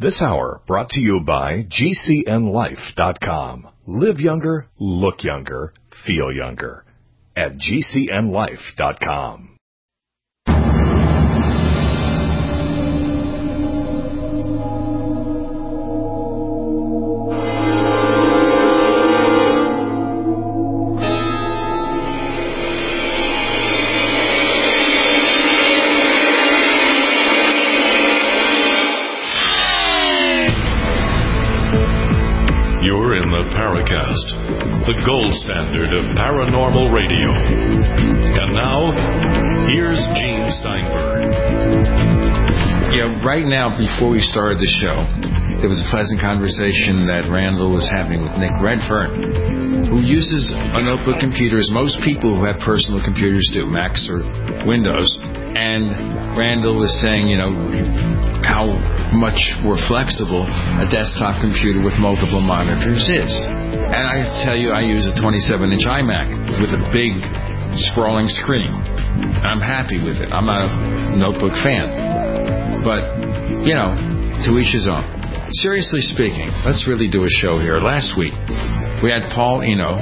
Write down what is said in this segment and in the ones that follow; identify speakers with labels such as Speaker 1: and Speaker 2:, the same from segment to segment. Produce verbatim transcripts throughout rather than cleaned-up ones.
Speaker 1: This hour brought to you by G C N life dot com. Live younger, look younger, feel younger at G C N life dot com.
Speaker 2: The gold standard of paranormal radio. And now, here's Gene Steinberg.
Speaker 3: Yeah, right now, before we started the show, there was a pleasant conversation that Randall was having with Nick Redfern, who uses a notebook computer, as most people who have personal computers do, Macs or Windows. And Randall was saying, you know, how much more flexible a desktop computer with multiple monitors is. And I tell you, I use a twenty-seven inch iMac with a big sprawling screen. I'm happy with it. I'm not a notebook fan. But, you know, to each his own. Seriously speaking, let's really do a show here. Last week, we had Paul Eno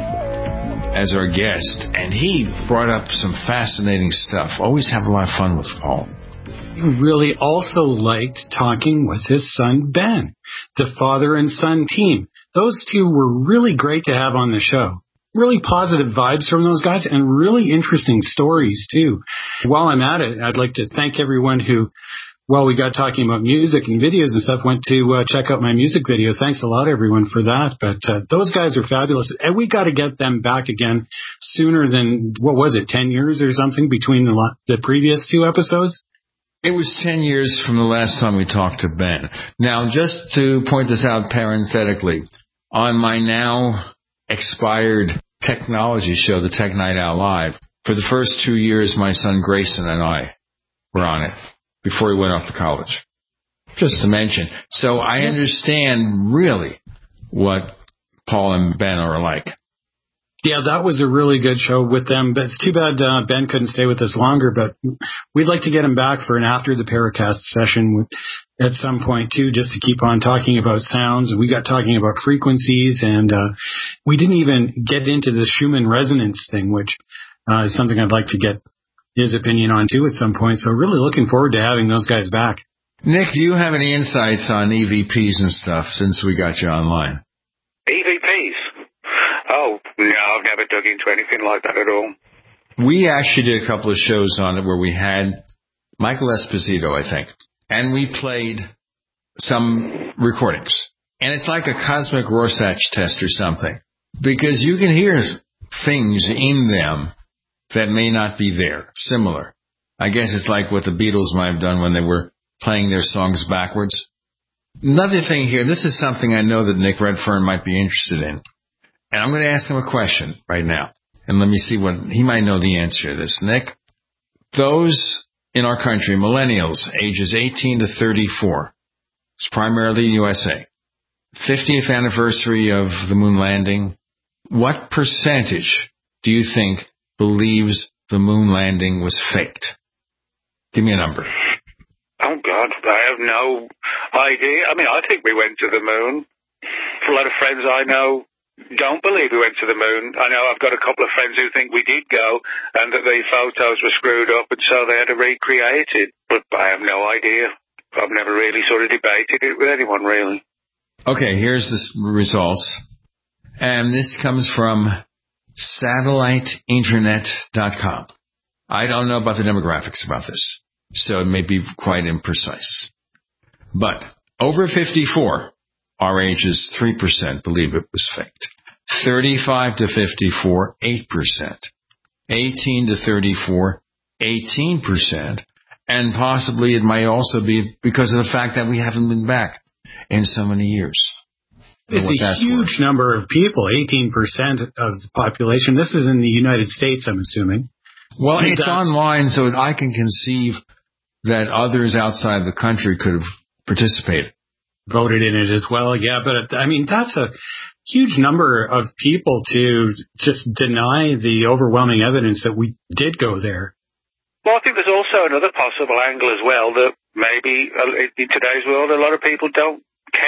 Speaker 3: as our guest, and he brought up some fascinating stuff. Always have a lot of fun with Paul.
Speaker 4: He really also liked talking with his son, Ben, the father and son team. Those two were really great to have on the show. Really positive vibes from those guys and really interesting stories, too. While I'm at it, I'd like to thank everyone who, while we got talking about music and videos and stuff, went to uh, check out my music video. Thanks a lot, everyone, for that. But uh, those guys are fabulous. And we got to get them back again sooner than, what was it, ten years or something between the, the previous two episodes?
Speaker 3: It was ten years from the last time we talked to Ben. Now, just to point this out parenthetically, on my now expired technology show, the Tech Night Out Live, for the first two years, my son Grayson and I were on it before he went off to college. Just to mention. So I understand really what Paul and Ben are like.
Speaker 4: Yeah, that was a really good show with them. But it's too bad uh, Ben couldn't stay with us longer, but we'd like to get him back for an after the Paracast session at some point, too, just to keep on talking about sounds. We got talking about frequencies, and uh, we didn't even get into the Schumann resonance thing, which uh, is something I'd like to get his opinion on, too, at some point. So really looking forward to having those guys back.
Speaker 3: Nick, do you have any insights on E V Ps and stuff since we got you online?
Speaker 5: E V Ps? Oh, no, I've never dug into anything like that at all.
Speaker 3: We actually did a couple of shows on it where we had Michael Esposito, I think, and we played some recordings. And it's like a cosmic Rorschach test or something, because you can hear things in them that may not be there, similar. I guess it's like what the Beatles might have done when they were playing their songs backwards. Another thing here, this is something I know that Nick Redfern might be interested in. And I'm going to ask him a question right now. And let me see what, he might know the answer to this. Nick, those in our country, millennials, ages eighteen to thirty-four, it's primarily U S A, fiftieth anniversary of the moon landing. What percentage do you think believes the moon landing was faked? Give me a number.
Speaker 5: Oh, God, I have no idea. I mean, I think we went to the moon. For a lot of friends I know, don't believe we went to the moon. I know I've got a couple of friends who think we did go and that the photos were screwed up and so they had to recreate it. But I have no idea. I've never really sort of debated it with anyone, really.
Speaker 3: Okay, here's the results. And this comes from satellite internet dot com. I don't know about the demographics about this, so it may be quite imprecise. But over fifty-four, our age is three percent believe it was faked. thirty-five to fifty-four, eight percent. eighteen to thirty-four, eighteen percent. And possibly it might also be because of the fact that we haven't been back in so many years.
Speaker 4: It's a huge worth. number of people, eighteen percent of the population. This is in the United States, I'm assuming.
Speaker 3: Well, and it's online, so I can conceive that others outside the country could have participated.
Speaker 4: Voted in it as well, yeah. But, I mean, that's a huge number of people to just deny the overwhelming evidence that we did go there.
Speaker 5: Well, I think there's also another possible angle as well, that maybe in today's world a lot of people don't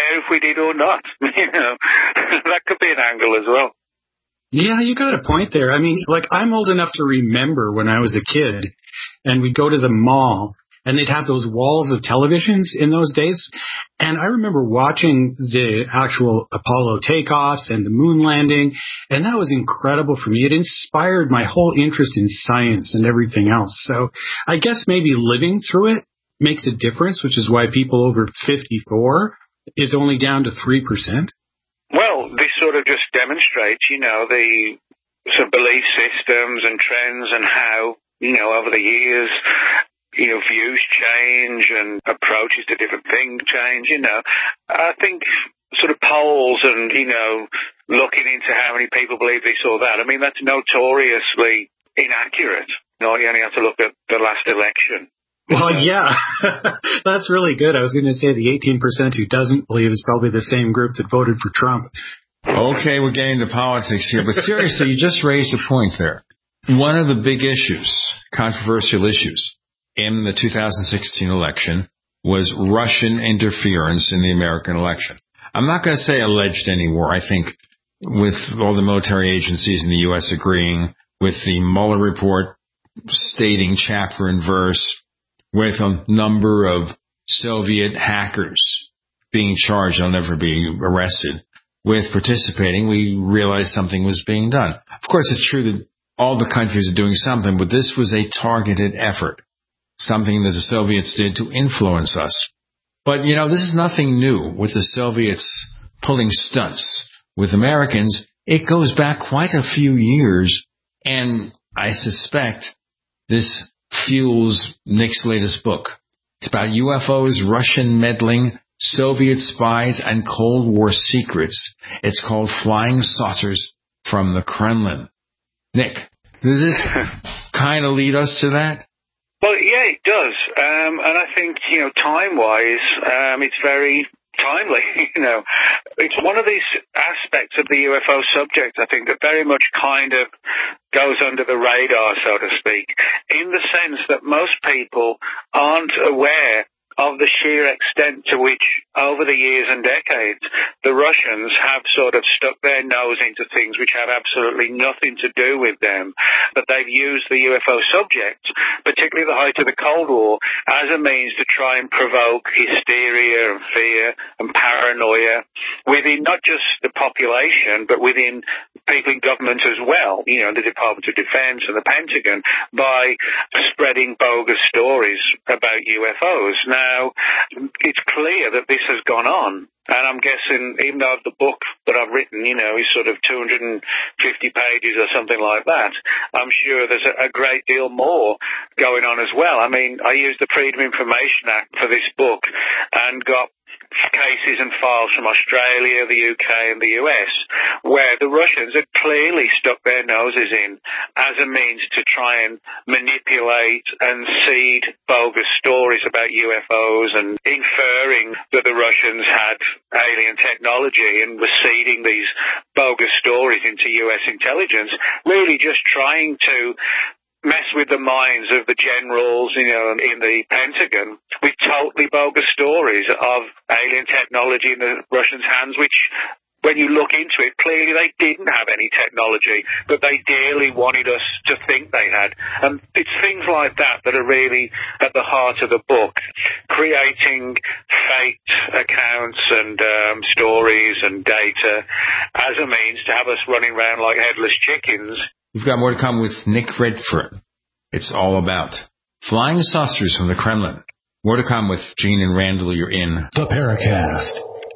Speaker 5: care if we did or not. You know, that could be an angle as well.
Speaker 4: Yeah, you got a point there. I mean, like, I'm old enough to remember when I was a kid and we'd go to the mall and they'd have those walls of televisions in those days. And I remember watching the actual Apollo takeoffs and the moon landing, and that was incredible for me. It inspired my whole interest in science and everything else. So I guess maybe living through it makes a difference, which is why people over fifty-four is only down to three percent.
Speaker 5: Well, this sort of just demonstrates, you know, the sort of belief systems and trends and how, you know, over the years, you know, views change and approaches to different things change, you know. I think sort of polls and, you know, looking into how many people believe this or that, I mean, that's notoriously inaccurate. You know, you only have to look at the last election.
Speaker 4: Well, yeah, that's really good. I was going to say the eighteen percent who doesn't believe is probably the same group that voted for Trump.
Speaker 3: Okay, we're getting into politics here, but seriously, you just raised a point there. One of the big issues, controversial issues, in the two thousand sixteen election was Russian interference in the American election. I'm not going to say alleged anymore. I think with all the military agencies in the U S agreeing, with the Mueller report stating chapter and verse, with a number of Soviet hackers being charged, they'll never be arrested, with participating, we realized something was being done. Of course, it's true that all the countries are doing something, but this was a targeted effort, something that the Soviets did to influence us. But, you know, this is nothing new with the Soviets pulling stunts. With Americans, it goes back quite a few years, and I suspect this fuels Nick's latest book. It's about U F Os, Russian meddling, Soviet spies, and Cold War secrets. It's called Flying Saucers from the Kremlin. Nick, does this kind of lead us to that?
Speaker 5: Well, yeah, it does. Um, and I think, you know, time-wise, um, it's very timely. You know, it's one of these aspects of the U F O subject, I think, that very much kind of goes under the radar, so to speak, in the sense that most people aren't aware of the sheer extent to which, over the years and decades, the Russians have sort of stuck their nose into things which have absolutely nothing to do with them. But they've used the U F O subject, particularly the height of the Cold War, as a means to try and provoke hysteria and fear and paranoia within not just the population, but within people in government as well, you know, the Department of Defense and the Pentagon, by spreading bogus stories about U F Os. Now, it's clear that this has gone on, and I'm guessing, even though the book that I've written, you know, is sort of two hundred fifty pages or something like that, I'm sure there's a, a great deal more going on as well. I mean, I used the Freedom of Information Act for this book and got cases and files from Australia, the U K and the U S, where the Russians had clearly stuck their noses in as a means to try and manipulate and seed bogus stories about U F Os, and inferring that the Russians had alien technology and were seeding these bogus stories into U S intelligence, really just trying to mess with the minds of the generals, you know, in the Pentagon with totally bogus stories of alien technology in the Russians' hands, which, when you look into it, clearly they didn't have any technology, but they dearly wanted us to think they had. And it's things like that that are really at the heart of the book, creating faked accounts and um, stories and data as a means to have us running around like headless chickens.
Speaker 3: We've got more to come with Nick Redfern. It's all about Flying Saucers from the Kremlin. More to come with Gene and Randall. You're in
Speaker 1: The Paracast.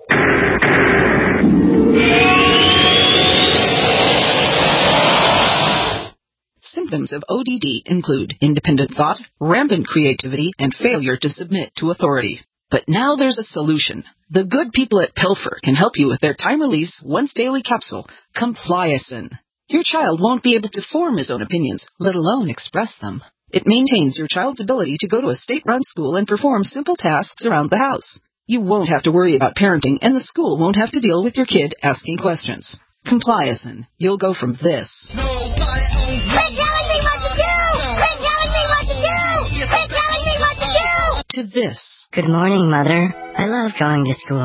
Speaker 6: Symptoms of O D D include independent thought, rampant creativity, and failure to submit to authority. But now there's a solution. The good people at Pilfer can help you with their time-release, once-daily capsule, Compliacin. Your child won't be able to form his own opinions, let alone express them. It maintains your child's ability to go to a state-run school and perform simple tasks around the house. You won't have to worry about parenting, and the school won't have to deal with your kid asking questions. Compliacin. You'll go from this.
Speaker 7: Quit telling me what to do! Quit telling me what to do! Quit telling me what to do!
Speaker 6: To this.
Speaker 8: Good morning, Mother. I love going to school.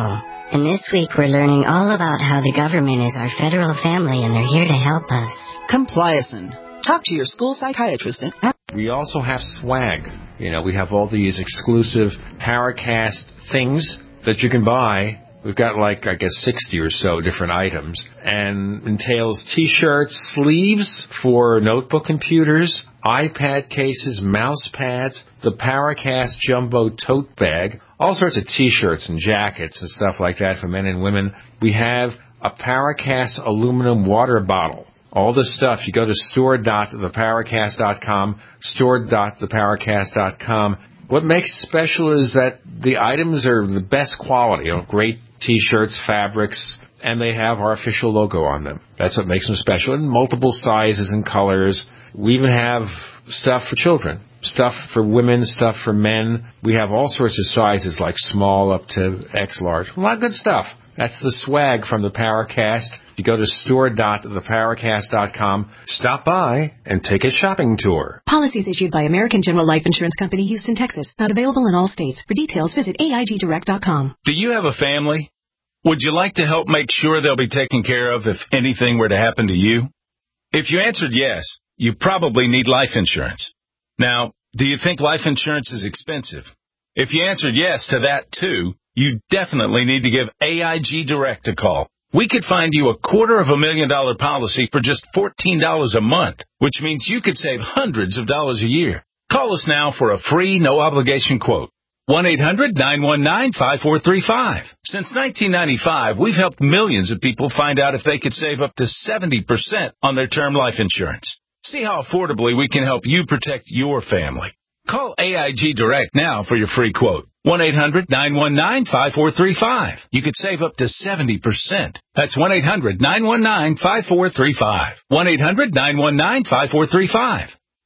Speaker 8: And this week we're learning all about how the government is our federal family and they're here to help us.
Speaker 6: Compliacin. Talk to your school psychiatrist. And-
Speaker 3: we also have swag. You know, we have all these exclusive Paracast things that you can buy. We've got like, I guess, sixty or so different items, and entails T-shirts, sleeves for notebook computers, iPad cases, mouse pads, the Paracast Jumbo tote bag, all sorts of T-shirts and jackets and stuff like that for men and women. We have a Paracast aluminum water bottle. All this stuff, you go to store dot the paracast dot com, store dot the paracast dot com. What makes it special is that the items are the best quality, you know, great T-shirts, fabrics, and they have our official logo on them. That's what makes them special, in multiple sizes and colors. We even have stuff for children, stuff for women, stuff for men. We have all sorts of sizes, like small up to X large. A lot of good stuff. That's the swag from the Paracast. You go to store dot the paracast dot com, stop by, and take a shopping tour.
Speaker 9: Policies issued by American General Life Insurance Company, Houston, Texas. Not available in all states. For details, visit A I G direct dot com.
Speaker 10: Do you have a family? Would you like to help make sure they'll be taken care of if anything were to happen to you? If you answered yes, you probably need life insurance. Now, do you think life insurance is expensive? If you answered yes to that too, you definitely need to give A I G Direct a call. We could find you a quarter of a million dollar policy for just fourteen dollars a month, which means you could save hundreds of dollars a year. Call us now for a free, no-obligation quote. one eight hundred nine one nine five four three five. Since nineteen ninety-five, we've helped millions of people find out if they could save up to seventy percent on their term life insurance. See how affordably we can help you protect your family. Call A I G Direct now for your free quote. one eight hundred nine one nine five four three five. You could save up to seventy percent. That's one eight hundred nine one nine five four three five. one eight hundred nine one nine five four three five.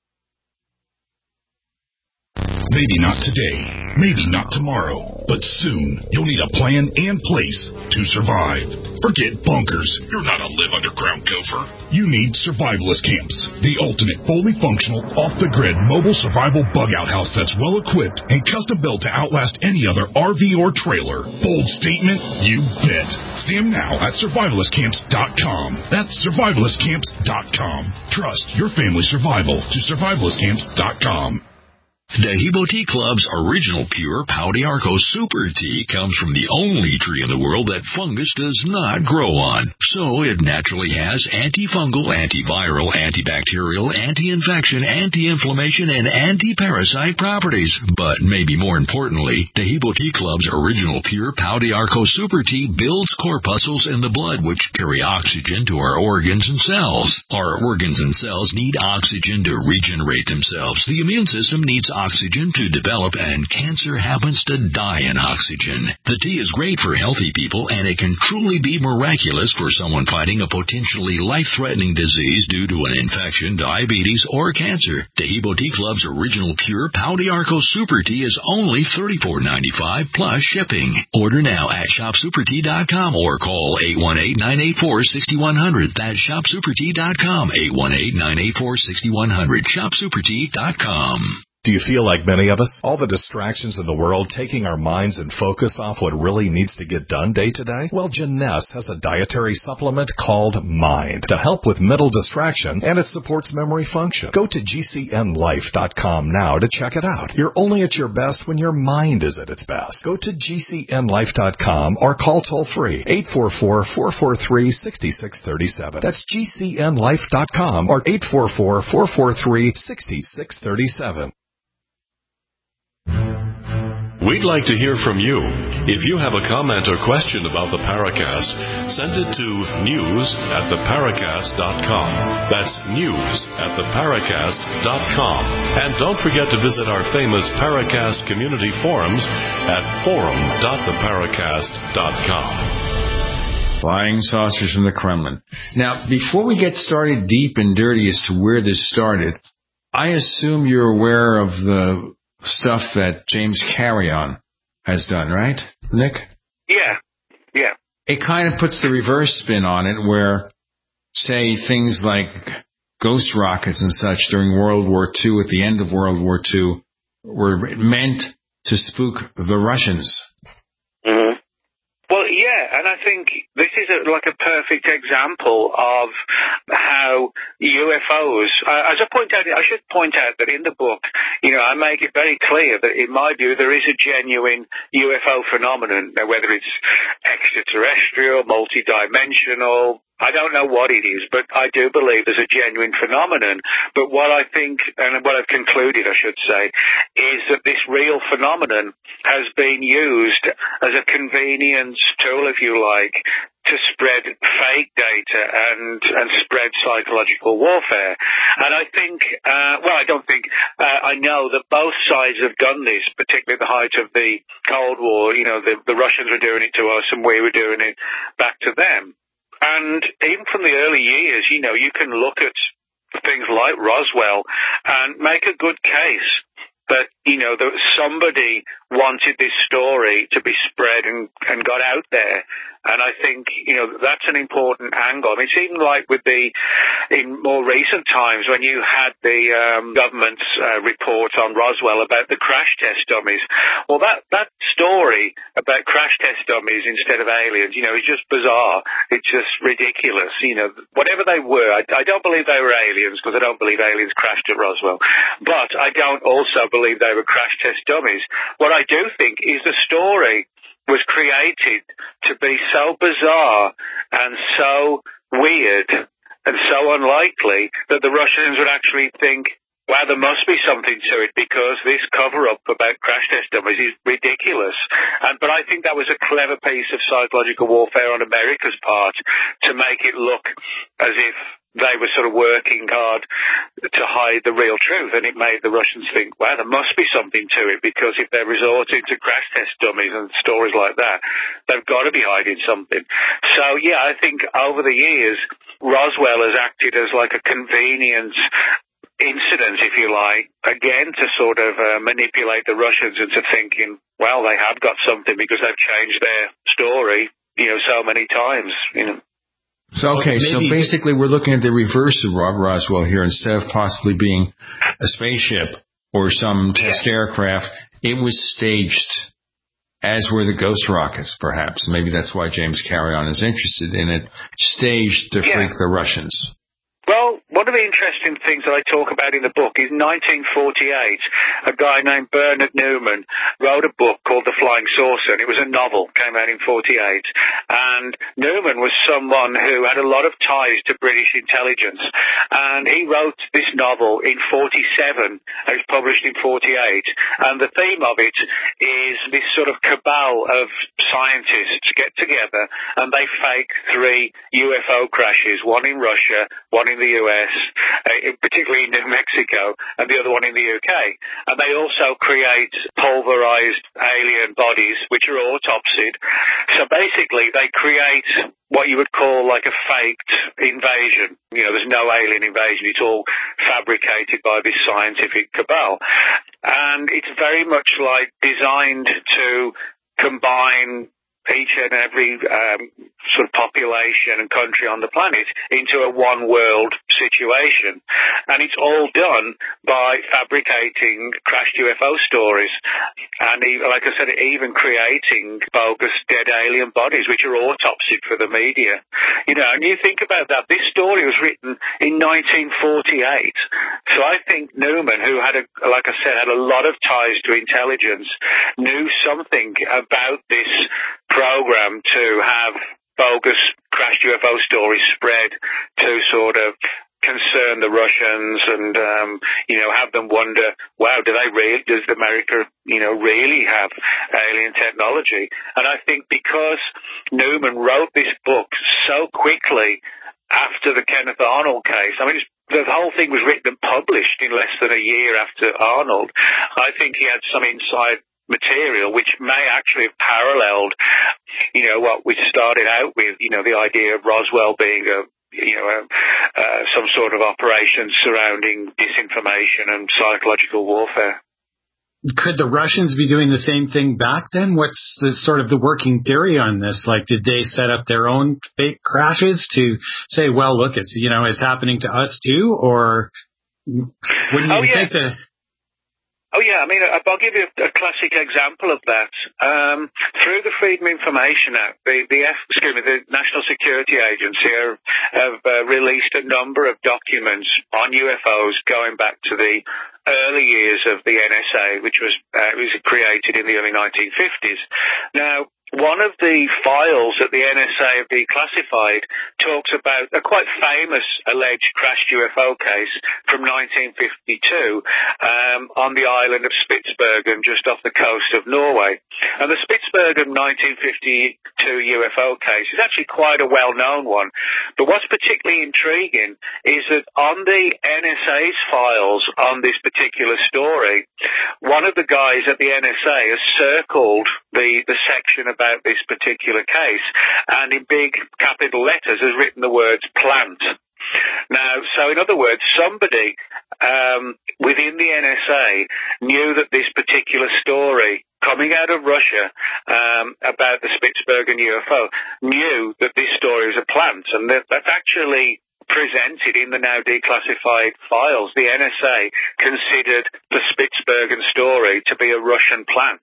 Speaker 11: Maybe not today, maybe not tomorrow, but soon you'll need a plan and place to survive. Forget bunkers. You're not a live underground gopher. You need Survivalist Camps, the ultimate fully functional, off-the-grid mobile survival bug-out house that's well-equipped and custom-built to outlast any other R V or trailer. Bold statement? You bet. See them now at survivalist camps dot com. That's survivalist camps dot com. Trust your family's survival to survivalist camps dot com.
Speaker 12: Dehibo Tea Club's original pure Pau d'Arco Super Tea comes from the only tree in the world that fungus does not grow on. So it naturally has antifungal, antiviral, antibacterial, anti-infection, anti-inflammation, and anti-parasite properties. But maybe more importantly, Dehibo Tea Club's original pure Pau d'Arco Super Tea builds corpuscles in the blood which carry oxygen to our organs and cells. Our organs and cells need oxygen to regenerate themselves. The immune system needs oxygen to develop, and cancer happens to die in oxygen. The tea is great for healthy people, and it can truly be miraculous for someone fighting a potentially life-threatening disease due to an infection, diabetes, or cancer. Dehibo Tea Club's original pure Pau d'Arco Super Tea is only thirty-four dollars and ninety-five cents plus shipping. Order now at shop super tea dot com or call eight one eight, nine eight four, six one zero zero. That's shop super tea dot com, eight one eight, nine eight four, six one zero zero, shop super tea dot com.
Speaker 1: Do you feel like many of us? All the distractions in the world taking our minds and focus off what really needs to get done day to day? Well, Jeunesse has a dietary supplement called Mind to help with mental distraction, and it supports memory function. Go to G C N life dot com now to check it out. You're only at your best when your mind is at its best. Go to G C N life dot com or call toll-free eight four four, four four three, six six three seven. That's G C N life dot com or eight four four, four four three, six six three seven.
Speaker 2: We'd like to hear from you. If you have a comment or question about the Paracast, send it to news at the paracast dot com. That's news at the paracast dot com. And don't forget to visit our famous Paracast community forums at forum dot the paracast dot com.
Speaker 3: Flying saucers from the Kremlin. Now, before we get started deep and dirty as to where this started, I assume you're aware of the stuff that James Carrion has done, right, Nick?
Speaker 5: Yeah, yeah.
Speaker 3: It kind of puts the reverse spin on it where, say, things like ghost rockets and such during World War Two, at the end of World War Two, were meant to spook the Russians.
Speaker 5: Mm-hmm. Well, yeah. Yeah, and I think this is a, like a perfect example of how U F Os, uh, as I point out, I should point out that in the book, you know, I make it very clear that in my view there is a genuine U F O phenomenon, now whether it's extraterrestrial, multidimensional, I don't know what it is, but I do believe there's a genuine phenomenon. But what I think, and what I've concluded, I should say, is that this real phenomenon has been used as a convenience tool, if you like, to spread fake data and and spread psychological warfare. And I think, uh, well, I don't think, uh, I know that both sides have done this, particularly at the height of the Cold War. You know, the, the Russians were doing it to us and we were doing it back to them. And even from the early years, you know, you can look at things like Roswell and make a good case that, you know, that somebody wanted this story to be spread and, and got out there. And I think, you know, that's an important angle. I mean, it's even like with the, in more recent times when you had the um, government's uh, report on Roswell about the crash test dummies. Well, that, that story about crash test dummies instead of aliens, you know, is just bizarre. It's just ridiculous. You know, whatever they were, I, I don't believe they were aliens because I don't believe aliens crashed at Roswell. But I don't also believe they were crash test dummies. What I do think is the story was created to be so bizarre and so weird and so unlikely that the Russians would actually think, wow, there must be something to it because this cover-up about crash test dummies is ridiculous. And, but I think that was a clever piece of psychological warfare on America's part to make it look as if they were sort of working hard to hide the real truth, and it made the Russians think, wow, there must be something to it, because if they're resorting to crash test dummies and stories like that, they've got to be hiding something. So, yeah, I think over the years, Roswell has acted as like a convenience incident, if you like, again, to sort of uh, manipulate the Russians into thinking, well, they have got something because they've changed their story, you know, so many times, you know.
Speaker 3: So, okay, so basically we're looking at the reverse of Rob Roswell here. Instead of possibly being a spaceship or some test aircraft, it was staged, as were the ghost rockets, perhaps. Maybe that's why James Carrion is interested in it, staged to freak the Russians.
Speaker 5: Well, one of the interesting things that I talk about in the book is nineteen forty-eight, a guy named Bernard Newman wrote a book called The Flying Saucer, and it was a novel, came out in forty-eight. And Newman was someone who had a lot of ties to British intelligence, and he wrote this novel in forty-seven, and it was published in forty-eight. And the theme of it is this sort of cabal of scientists get together, and they fake three U F O crashes, one in Russia, one in the U S, uh, particularly in New Mexico, and the other one in the U K. And they also create pulverized alien bodies, which are autopsied. So basically, they create what you would call like a faked invasion. You know, there's no alien invasion. It's all fabricated by this scientific cabal. And it's very much like designed to combine each and every um, sort of population and country on the planet into a one-world situation. And it's all done by fabricating crashed U F O stories. And even, like I said, even creating bogus dead alien bodies, which are autopsied for the media. You know, and you think about that, this story was written in nineteen forty-eight. So I think Newman, who had, a, like I said, had a lot of ties to intelligence, knew something about this program to have bogus crashed U F O stories spread to sort of concern the Russians and, um, you know, have them wonder, wow, do they really, does America, you know, really have alien technology? And I think because Newman wrote this book so quickly after the Kenneth Arnold case, I mean, it's, the whole thing was written and published in less than a year after Arnold. I think he had some inside material which may actually have paralleled, you know, what we started out with, you know, the idea of Roswell being a, you know, a, uh, some sort of operation surrounding disinformation and psychological warfare.
Speaker 4: Could the Russians be doing the same thing back then? What's the sort of the working theory on this? Like, did they set up their own fake crashes to say, well, look, it's, you know, it's happening to us too? Or wouldn't
Speaker 5: oh,
Speaker 4: you
Speaker 5: yeah.
Speaker 4: think that...
Speaker 5: Oh, yeah. I mean, I'll give you a classic example of that. Um, through the Freedom of Information Act, the, the, F, excuse me, the National Security Agency have, have uh, released a number of documents on U F Os going back to the early years of the N S A, which was, uh, was created in the early nineteen fifties. Now, one of the files that the N S A have declassified talks about a quite famous alleged crashed U F O case from nineteen fifty-two um, on the island of Spitsbergen, just off the coast of Norway. And the Spitsbergen nineteen fifty-two U F O case is actually quite a well-known one. But what's particularly intriguing is that on the N S A's files on this particular story, one of the guys at the N S A has circled the, the section about this particular case, and in big capital letters has written the words plant. Now, so in other words, somebody um, within the N S A knew that this particular story coming out of Russia um, about the Spitsbergen U F O knew that this story was a plant, and that, that's actually presented in the now declassified files. The N S A considered the Spitsbergen story to be a Russian plant.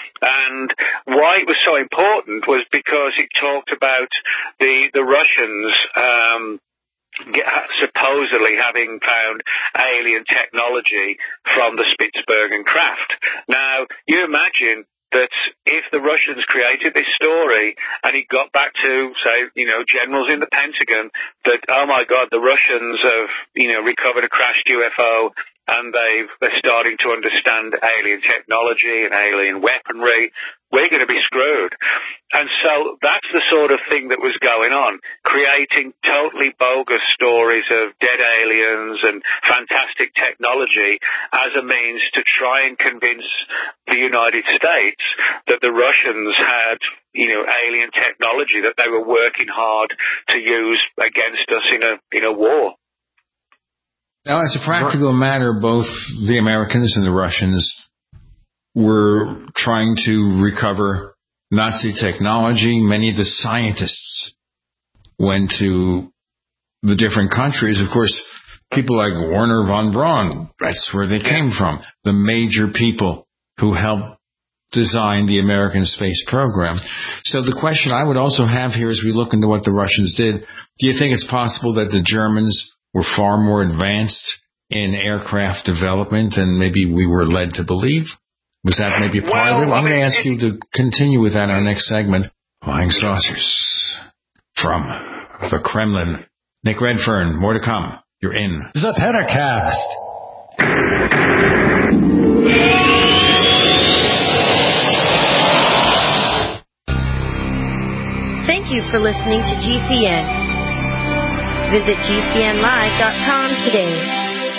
Speaker 5: And why it was so important was because it talked about the, the Russians, um, Get, supposedly having found alien technology from the Spitsbergen craft. Now, you imagine that if the Russians created this story and it got back to, say, you know, generals in the Pentagon, that, oh my God, the Russians have, you know, recovered a crashed U F O and they've, they're starting to understand alien technology and alien weaponry, we're going to be screwed. And so that's the sort of thing that was going on, creating totally bogus stories of dead aliens and fantastic technology as a means to try and convince the United States that the Russians had, you know, alien technology that they were working hard to use against us in a, in a war.
Speaker 3: Now, as a practical matter, both the Americans and the Russians were trying to recover Nazi technology. Many of the scientists went to the different countries. Of course, people like Werner von Braun, that's where they came from. The major people who helped design the American space program. So the question I would also have here as we look into what the Russians did, do you think it's possible that the Germans were far more advanced in aircraft development than maybe we were led to believe? Was that maybe part well, of it? I'm going to ask you to continue with that in our next segment. Flying Saucers from the Kremlin. Nick Redfern, more to come. You're in
Speaker 13: the Paracast.
Speaker 14: Thank you for listening to G C N. Visit G C N live dot com today.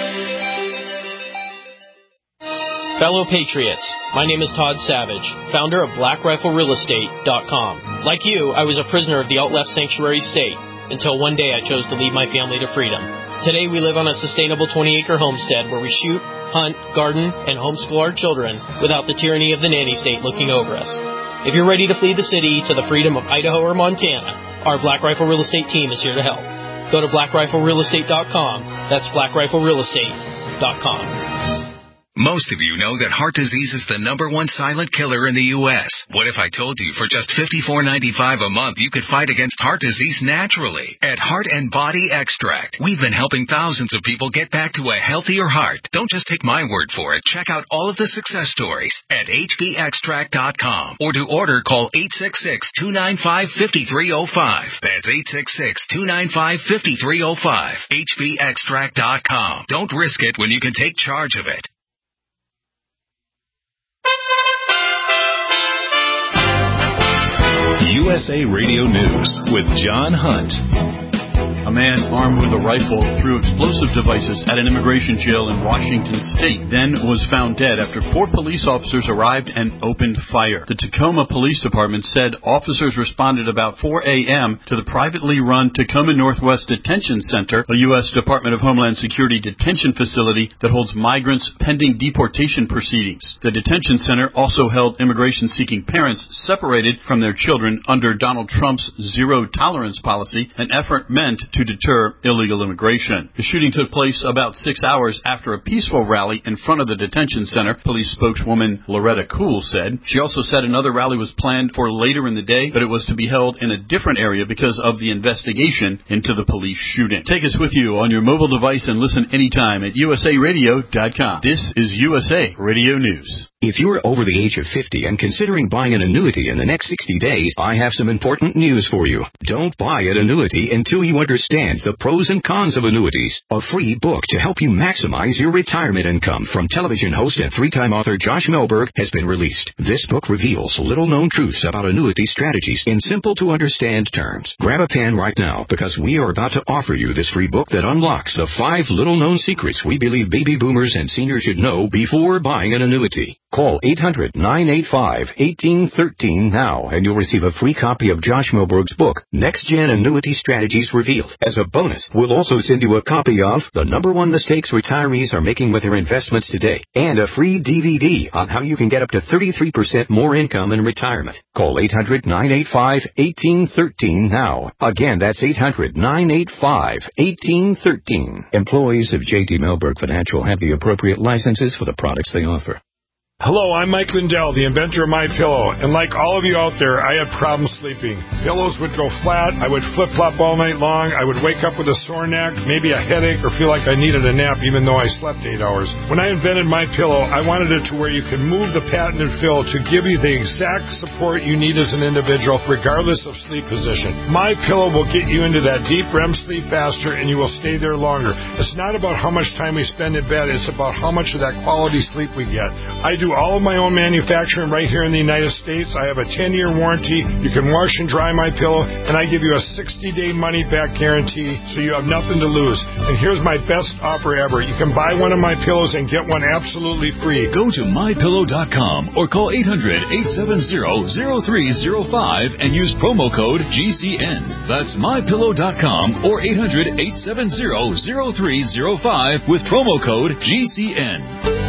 Speaker 15: Fellow Patriots, my name is Todd Savage, founder of Black Rifle Real Estate dot com. Like you, I was a prisoner of the alt-left sanctuary state until one day I chose to lead my family to freedom. Today we live on a sustainable twenty-acre homestead where we shoot, hunt, garden, and homeschool our children without the tyranny of the nanny state looking over us. If you're ready to flee the city to the freedom of Idaho or Montana, our Black Rifle Real Estate team is here to help. Go to Black Rifle Real Estate dot com. That's Black Rifle Real Estate dot com.
Speaker 16: Most of you know that heart disease is the number one silent killer in the U S What if I told you for just fifty-four ninety-five a month you could fight against heart disease naturally? At Heart and Body Extract, we've been helping thousands of people get back to a healthier heart. Don't just take my word for it. Check out all of the success stories at H B extract dot com. Or to order, call eight six six, two nine five, five three zero five. That's eight six six, two nine five, five three zero five. H B extract dot com. Don't risk it when you can take charge of it.
Speaker 1: U S A Radio News with John Hunt.
Speaker 17: A man armed with a rifle threw explosive devices at an immigration jail in Washington State, then was found dead after four police officers arrived and opened fire. The Tacoma Police Department said officers responded about four a.m. to the privately run Tacoma Northwest Detention Center, a U S Department of Homeland Security detention facility that holds migrants pending deportation proceedings. The detention center also held immigration-seeking parents separated from their children under Donald Trump's zero-tolerance policy, an effort meant to to deter illegal immigration. The shooting took place about six hours after a peaceful rally in front of the detention center, police spokeswoman Loretta Cool said. She also said another rally was planned for later in the day, but it was to be held in a different area because of the investigation into the police shooting. Take us with you on your mobile device and listen anytime at U S A radio dot com. This is U S A Radio News.
Speaker 13: If you're over the age of fifty and considering buying an annuity in the next sixty days, I have some important news for you. Don't buy an annuity until you understand the pros and cons of annuities. A free book to help you maximize your retirement income from television host and three-time author Josh Melberg has been released. This book reveals little-known truths about annuity strategies in simple-to-understand terms. Grab a pen right now because we are about to offer you this free book that unlocks the five little-known secrets we believe baby boomers and seniors should know before buying an annuity. Call eight hundred, nine eight five, one eight one three now and you'll receive a free copy of Josh Melberg's book, Next Gen Annuity Strategies Revealed. As a bonus, we'll also send you a copy of The Number One Mistakes Retirees Are Making with Their Investments Today and a free D V D on how you can get up to thirty-three percent more income in retirement. Call eight hundred, nine eight five, one eight one three now. Again, that's eight hundred, nine eight five, one eight one three. Employees of J D Melberg Financial have the appropriate licenses for the products they offer.
Speaker 18: Hello, I'm Mike Lindell, the inventor of MyPillow, and like all of you out there, I had problems sleeping. Pillows would go flat, I would flip-flop all night long, I would wake up with a sore neck, maybe a headache, or feel like I needed a nap even though I slept eight hours. When I invented MyPillow, I wanted it to where you could move the patented fill to give you the exact support you need as an individual, regardless of sleep position. MyPillow will get you into that deep R E M sleep faster, and you will stay there longer. It's not about how much time we spend in bed, it's about how much of that quality sleep we get. I do do all of my own manufacturing right here in the United States. I have a ten-year warranty. You can wash and dry my pillow, and I give you a sixty-day money-back guarantee, so you have nothing to lose. And here's my best offer ever. You can buy one of my pillows and get one absolutely free.
Speaker 19: Go to my pillow dot com or call eight hundred, eight seven zero, zero three zero five and use promo code G C N. That's my pillow dot com or eight hundred, eight seven zero, zero three zero five with promo code G C N.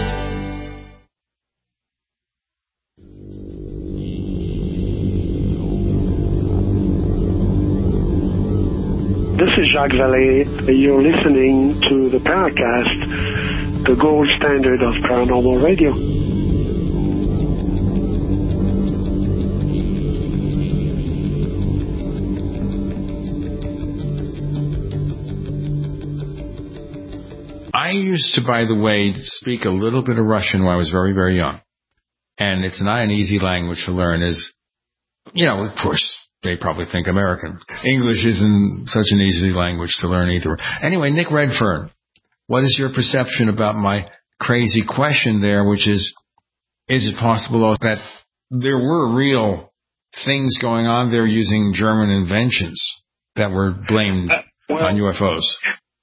Speaker 20: This is Jacques Vallée. You're listening to the Paracast, the gold standard of paranormal radio.
Speaker 3: I used to, by the way, speak a little bit of Russian when I was very, very young. And it's not an easy language to learn. As, you know, of course, they probably think American. English isn't such an easy language to learn either. Anyway, Nick Redfern, what is your perception about my crazy question there, which is, is it possible that there were real things going on there using German inventions that were blamed uh, well, on U F Os?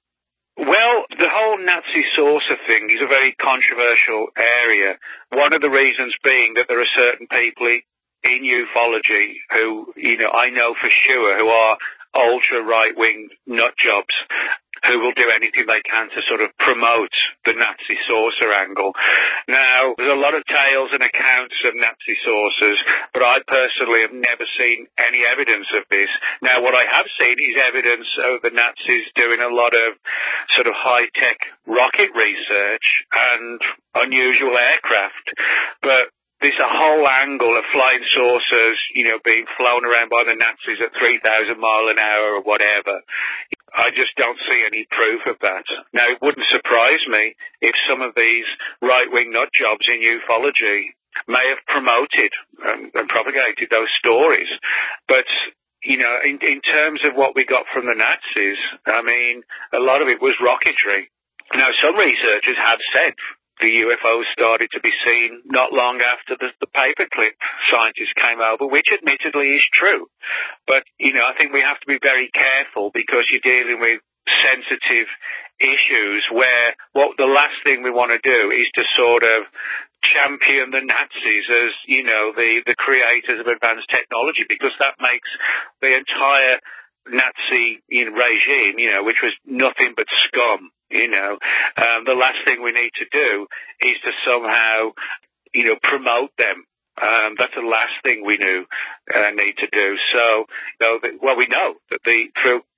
Speaker 5: Well, the whole Nazi saucer thing is a very controversial area. One of the reasons being that there are certain people in ufology who, you know, I know for sure who are ultra right-wing nut jobs who will do anything they can to sort of promote the Nazi saucer angle. Now, there's a lot of tales and accounts of Nazi saucers, but I personally have never seen any evidence of this. Now, what I have seen is evidence of the Nazis doing a lot of sort of high-tech rocket research and unusual aircraft, but there's a whole angle of flying saucers, you know, being flown around by the Nazis at three thousand mile an hour or whatever. I just don't see any proof of that. Now, it wouldn't surprise me if some of these right-wing nut jobs in ufology may have promoted and, and propagated those stories. But, you know, in, in terms of what we got from the Nazis, I mean, a lot of it was rocketry. Now, some researchers have said the U F Os started to be seen not long after the, the paperclip scientists came over, which admittedly is true. But, you know, I think we have to be very careful because you're dealing with sensitive issues where what the last thing we want to do is to sort of champion the Nazis as, you know, the, the creators of advanced technology, because that makes the entire Nazi you know, regime, you know, which was nothing but scum. You know, um, the last thing we need to do is to somehow, you know, promote them. Um, that's the last thing we knew, uh, need to do. So, you know, the, well, we know that the through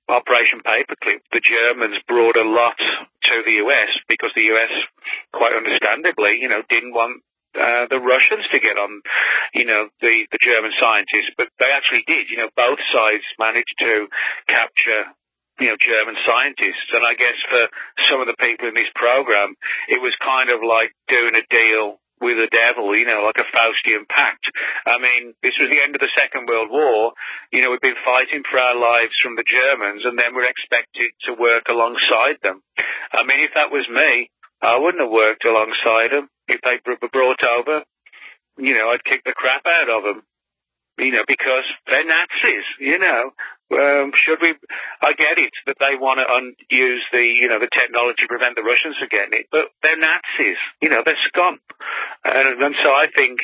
Speaker 5: Operation Paperclip, the Germans brought a lot to the U S because the U S, quite understandably, you know, didn't want uh, the Russians to get on, you know, the, the German scientists, but they actually did. You know, both sides managed to capture, you know, German scientists. And I guess for some of the people in this program, it was kind of like doing a deal with the devil, you know, like a Faustian pact. I mean, this was the end of the Second World War. You know, we've been fighting for our lives from the Germans, and then we're expected to work alongside them. I mean, if that was me, I wouldn't have worked alongside them. If they were brought over, you know, I'd kick the crap out of them, you know, because they're Nazis, you know. Um, should we, I get it that they want to un- use the, you know, the technology to prevent the Russians from getting it, but they're Nazis, you know, they're scum. And, and so I think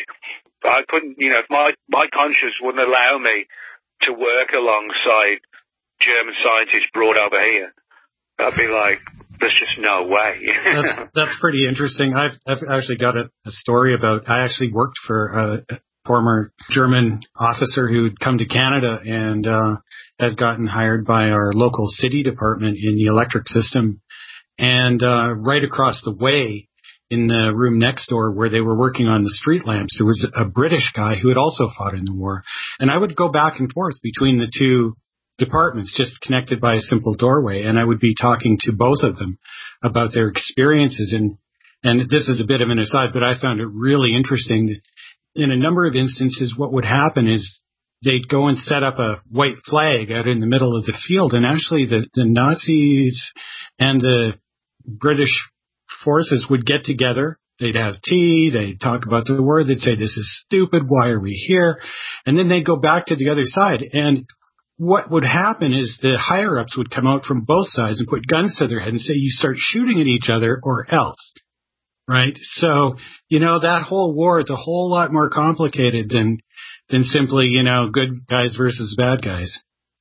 Speaker 5: I couldn't, you know, if my, my conscience wouldn't allow me to work alongside German scientists brought over here, I'd be like, there's just no way.
Speaker 4: that's, that's pretty interesting. I've, I've actually got a, a story about, I actually worked for a former German officer who'd come to Canada and uh, had gotten hired by our local city department in the electric system. And uh, right across the way in the room next door where they were working on the street lamps, there was a British guy who had also fought in the war. And I would go back and forth between the two departments, just connected by a simple doorway. And I would be talking to both of them about their experiences. And, and this is a bit of an aside, but I found it really interesting that in a number of instances, what would happen is they'd go and set up a white flag out in the middle of the field, and actually the, the Nazis and the British forces would get together. They'd have tea, they'd talk about the war, they'd say, this is stupid, why are we here? And then they'd go back to the other side. And what would happen is the higher-ups would come out from both sides and put guns to their head and say, you start shooting at each other or else. Right. So, you know, that whole war is a whole lot more complicated than than simply, you know, good guys versus bad guys.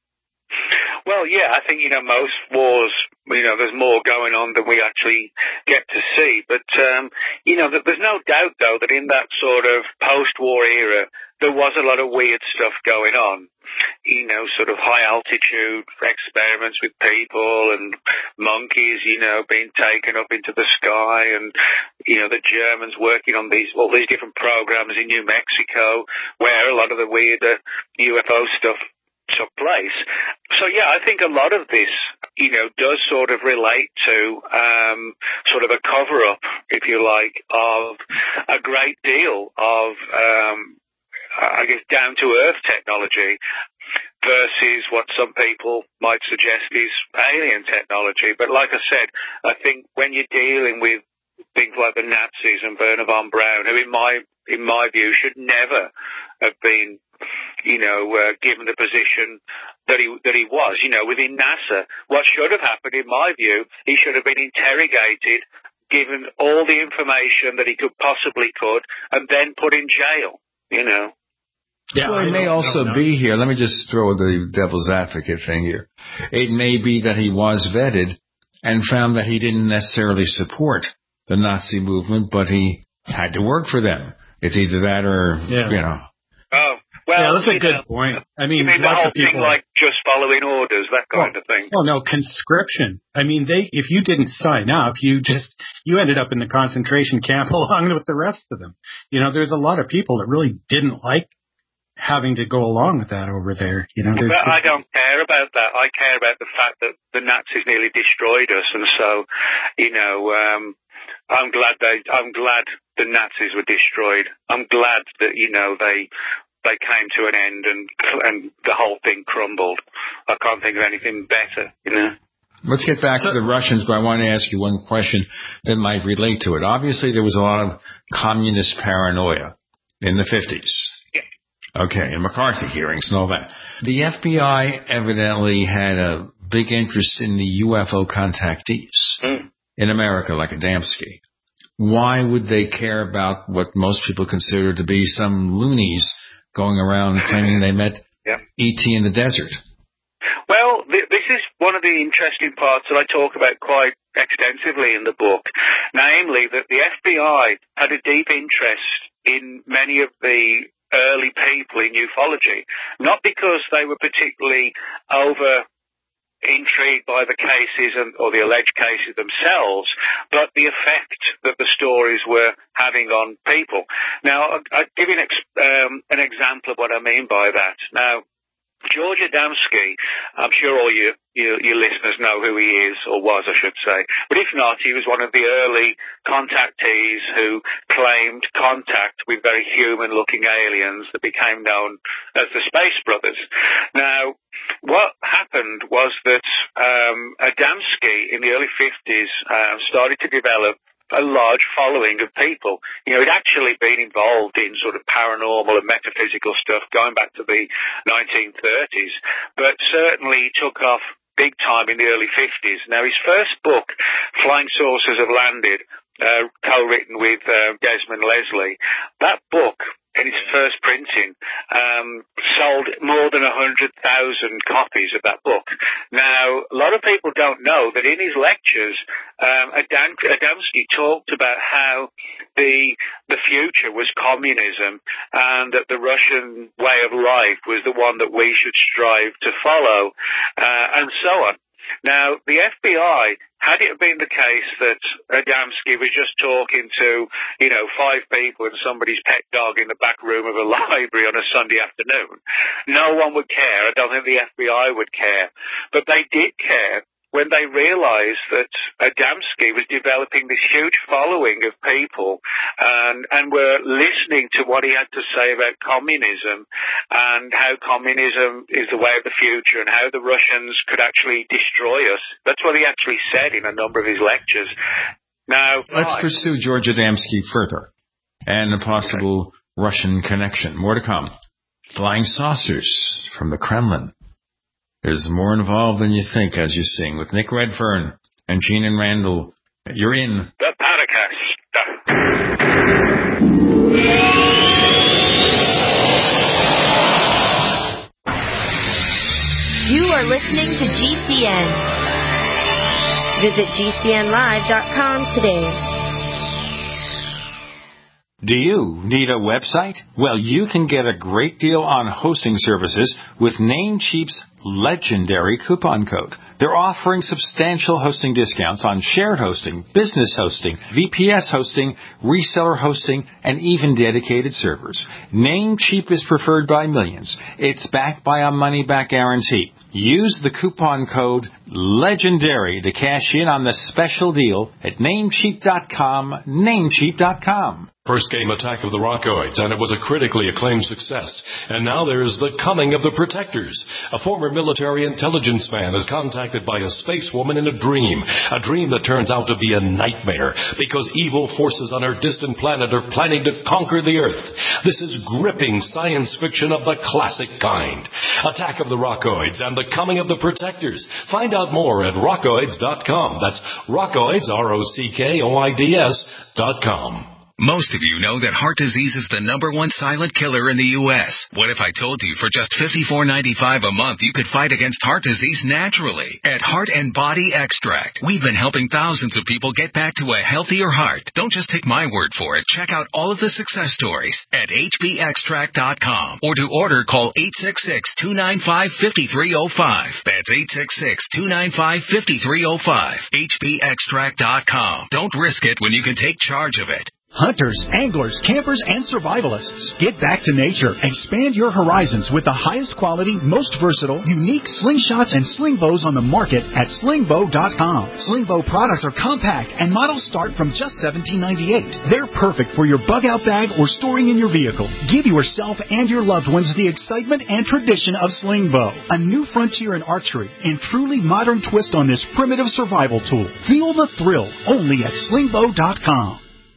Speaker 5: Well, yeah, I think, you know, most wars, you know, there's more going on than we actually get to see. But, um, you know, there's no doubt, though, that in that sort of post-war era, there was a lot of weird stuff going on. You know, sort of high-altitude experiments with people and monkeys, you know, being taken up into the sky, and, you know, the Germans working on these, all these different programs in New Mexico where a lot of the weird uh, U F O stuff took place. So, yeah, I think a lot of this, you know, does sort of relate to um, sort of a cover-up, if you like, of a great deal of, um, I guess, down-to-earth technology versus what some people might suggest is alien technology. But like I said, I think when you're dealing with things like the Nazis and Wernher von Braun, who in my in my view should never have been, you know, uh, given the position that he that he was. You know, within NASA, what should have happened, in my view, he should have been interrogated, given all the information that he could possibly could, and then put in jail. You know.
Speaker 3: Yeah, well, it may also be here. Let me just throw the devil's advocate thing here. It may be that he was vetted and found that he didn't necessarily support the Nazi movement, but he had to work for them. It's either that or,
Speaker 4: yeah.
Speaker 3: you know.
Speaker 5: Oh, well,
Speaker 4: yeah, that's a good
Speaker 5: know,
Speaker 4: point. I mean,
Speaker 5: you mean
Speaker 4: lots
Speaker 5: the whole
Speaker 4: of people
Speaker 5: thing like just following orders, that kind
Speaker 4: well,
Speaker 5: of thing.
Speaker 4: Well, no, conscription. I mean, they if you didn't sign up, you just you ended up in the concentration camp along with the rest of them. You know, there's a lot of people that really didn't like having to go along with that over there. You know,
Speaker 5: but I don't care about that. I care about the fact that the Nazis nearly destroyed us, and so, you know, um, I'm glad they. I'm glad the Nazis were destroyed. I'm glad that, you know, they they came to an end and and the whole thing crumbled. I can't think of anything better, you know.
Speaker 3: Let's get back so, to the Russians, but I want to ask you one question that might relate to it. Obviously, there was a lot of communist paranoia in the fifties. Yeah. Okay, and McCarthy hearings and all that. The F B I evidently had a big interest in the U F O contactees mm. in America, like Adamski. Why would they care about what most people consider to be some loonies going around claiming they met yeah. E T in the desert?
Speaker 5: Well, th- this is one of the interesting parts that I talk about quite extensively in the book, namely that the F B I had a deep interest in many of the early people in ufology, not because they were particularly over intrigued by the cases and, or the alleged cases themselves, but the effect that the stories were having on people. Now, I'll, I'll give you an, ex- um, an example of what I mean by that. Now, George Adamski, I'm sure all you, you, your listeners know who he is, or was, I should say. But if not, he was one of the early contactees who claimed contact with very human-looking aliens that became known as the Space Brothers. Now, what happened was that um, Adamski in the early fifties uh, started to develop a large following of people. You know, he'd actually been involved in sort of paranormal and metaphysical stuff going back to the nineteen thirties, but certainly took off big time in the early fifties. Now, his first book, Flying Saucers Have Landed, uh, co-written with uh, Desmond Leslie, that book, in its first printing, um, sold more than one hundred thousand copies of that book. Now, a lot of people don't know that in his lectures, um, Adam, Adamski talked about how the the future was communism and that the Russian way of life was the one that we should strive to follow, uh, and so on. Now, the F B I, had it been the case that Adamski was just talking to, you know, five people and somebody's pet dog in the back room of a library on a Sunday afternoon, no one would care. I don't think the F B I would care. But they did care when they realized that Adamski was developing this huge following of people and, and were listening to what he had to say about communism and how communism is the way of the future and how the Russians could actually destroy us. That's what he actually said in a number of his lectures. Now,
Speaker 3: let's right. pursue George Adamski further and a possible okay. Russian connection. More to come. Flying saucers from the Kremlin. There's more involved than you think, as you sing, with Nick Redfern and Gene and Randall. You're in
Speaker 5: the Paracast.
Speaker 14: You are listening to G C N. Visit G C N live dot com today.
Speaker 10: Do you need a website? Well, you can get a great deal on hosting services with Namecheap's legendary coupon code. They're offering substantial hosting discounts on shared hosting, business hosting, V P S hosting, reseller hosting, and even dedicated servers. Namecheap is preferred by millions. It's backed by a money-back guarantee. Use the coupon code LEGENDARY to cash in on the special deal at namecheap dot com, namecheap dot com.
Speaker 2: First game Attack of the Rockoids, and it was a critically acclaimed success. And now there's The Coming of the Protectors. A former military intelligence man is contacted by a space woman in a dream. A dream that turns out to be a nightmare because evil forces on her distant planet are planning to conquer the Earth. This is gripping science fiction of the classic kind. Attack of the Rockoids and The Coming of the Protectors. Find out more at rockoids dot com. That's Rockoids, R O C K O I D S dot com.
Speaker 16: Most of you know that heart disease is the number one silent killer in the U S. What if I told you for just fifty-four ninety-five a month you could fight against heart disease naturally? At Heart and Body Extract, we've been helping thousands of people get back to a healthier heart. Don't just take my word for it. Check out all of the success stories at H B extract dot com. Or to order, call eight six six, two nine five, five three zero five. That's eight six six, two nine five, five three zero five. H B extract dot com. Don't risk it when you can take charge of it.
Speaker 21: Hunters, anglers, campers, and survivalists. Get back to nature. Expand your horizons with the highest quality, most versatile, unique slingshots and sling bows on the market at sling bow dot com. Sling bow products are compact and models start from just seventeen ninety-eight. They're perfect for your bug out bag or storing in your vehicle. Give yourself and your loved ones the excitement and tradition of sling bow. A new frontier in archery and truly modern twist on this primitive survival tool. Feel the thrill only at sling bow dot com.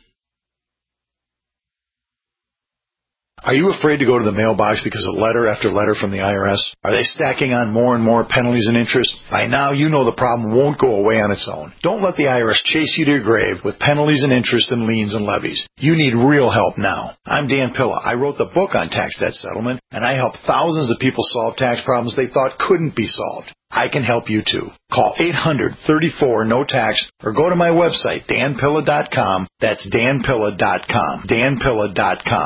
Speaker 22: Are you afraid to go to the mailbox because of letter after letter from the I R S? Are they stacking on more and more penalties and interest? By now, you know the problem won't go away on its own. Don't let the I R S chase you to your grave with penalties and interest and liens and levies. You need real help now. I'm Dan Pilla. I wrote the book on tax debt settlement, and I help thousands of people solve tax problems they thought couldn't be solved. I can help you too. Call eight hundred, thirty-four, no tax or go to my website, dan pilla dot com. That's dan pilla dot com. dan pilla dot com.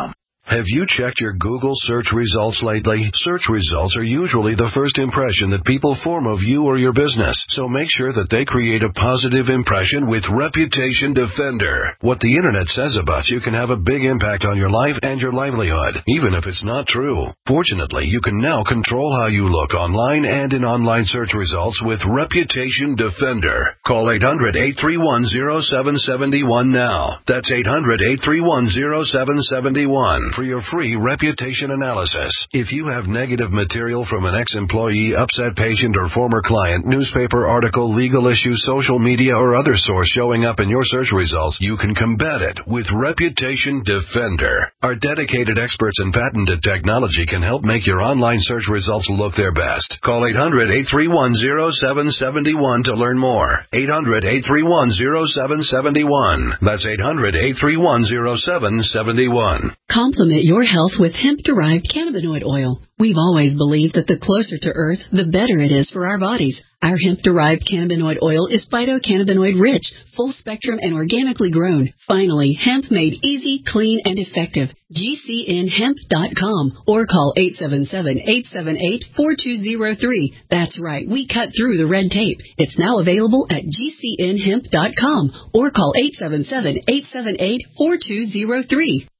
Speaker 7: Have you checked your Google search results lately? Search results are usually the first impression that people form of you or your business, so make sure that they create a positive impression with Reputation Defender. What the internet says about you can have a big impact on your life and your livelihood, even if it's not true. Fortunately, you can now control how you look online and in online search results with Reputation Defender. Call eight hundred, eight three one, zero seven seven one now. That's eight hundred, eight three one, zero seven seven one. For your free reputation analysis. If you have negative material from an ex-employee, upset patient, or former client, newspaper article, legal issue, social media, or other source showing up in your search results, you can combat it with Reputation Defender. Our dedicated experts in patented technology can help make your online search results look their best. Call eight hundred, eight three one, zero seven seven one to learn more. eight hundred, eight three one, zero seven seven one. That's eight hundred, eight three one, zero seven seven one.
Speaker 8: Complement your health with hemp-derived cannabinoid oil. We've always believed that the closer to Earth, the better it is for our bodies. Our hemp-derived cannabinoid oil is phytocannabinoid rich, full spectrum, and organically grown. Finally, hemp made easy, clean, and effective. G C N hemp dot com or call eight seven seven, eight seven eight, four two zero three. That's right, we cut through the red tape. It's now available at G C N hemp dot com or call eight seven seven, eight seven eight, four two zero three.